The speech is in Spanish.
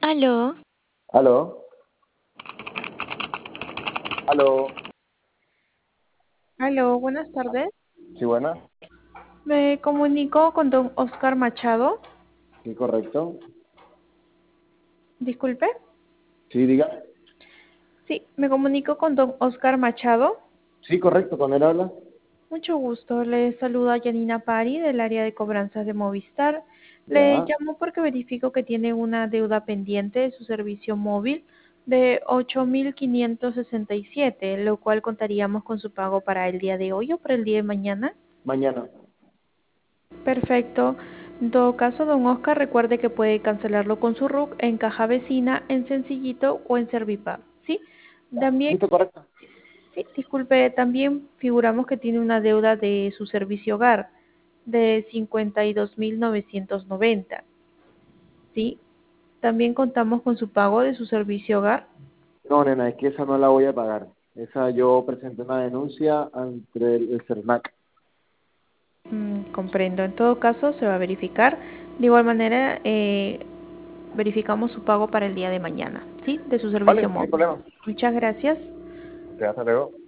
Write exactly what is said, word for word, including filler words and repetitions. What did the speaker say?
Aló, Aló, aló, aló, buenas tardes. sí, buena, Me comunico con don Oscar Machado. sí, correcto, Disculpe. sí, diga, Sí, me comunico con don Oscar Machado. sí, correcto, con él habla, Mucho gusto. Le saluda Yanina Pari del área de cobranzas de Movistar. Le ya, llamo porque verifico que tiene una deuda pendiente de su servicio móvil de ocho mil quinientos sesenta y siete, lo cual contaríamos con su pago para el día de hoy o para el día de mañana. mañana, Perfecto. En todo caso, don Oscar, recuerde que puede cancelarlo con su R U C en caja vecina, en Sencillito o en Servipago. ¿Sí? También, listo, correcto, sí, disculpe, también figuramos que tiene una deuda de su servicio hogar de cincuenta y dos mil novecientos noventa. ¿Sí? También contamos con su pago de su servicio hogar. no, nena, es que esa no la voy a pagar, esa yo presenté una denuncia ante el, el CERNAC, Mm, comprendo. En todo caso, se va a verificar. De igual manera, eh, verificamos su pago para el día de mañana, ¿sí? De su servicio vale, no hay móvil. problema, Muchas gracias. te hasta luego.